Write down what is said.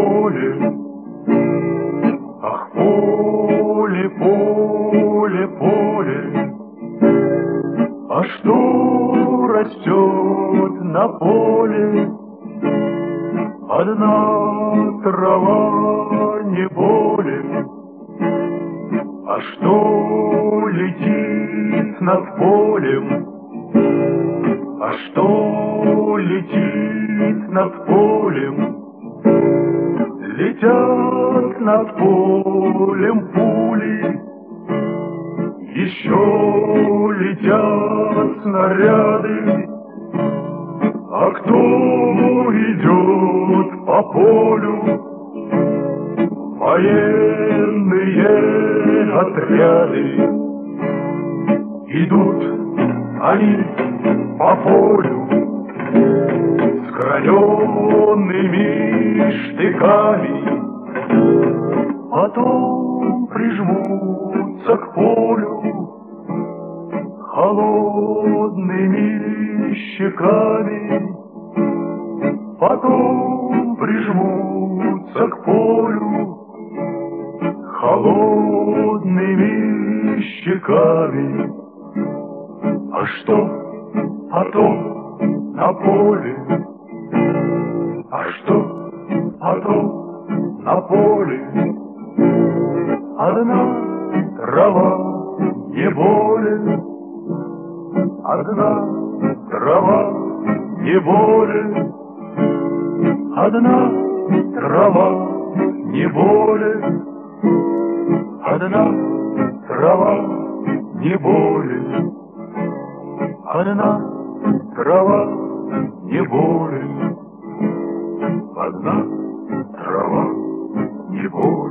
поле. Ах, поле, поле, поле, а что растет на поле? Одна трава, не более. А что летит над полем? А что летит над полем? Летят над полем пули, еще летят снаряды. А кто идет по полю? Военные отряды. Идут они по полю с граненными штыками, потом прижмутся к полю холодными щеками, потом прижмутся к полю холодными щеками. А что потом на поле? А что потом на поле? Одна трава, не более. Одна трава, не более. Одна трава, не более. Одна трава, не более. Одна трава, не более. Одна трава, не более.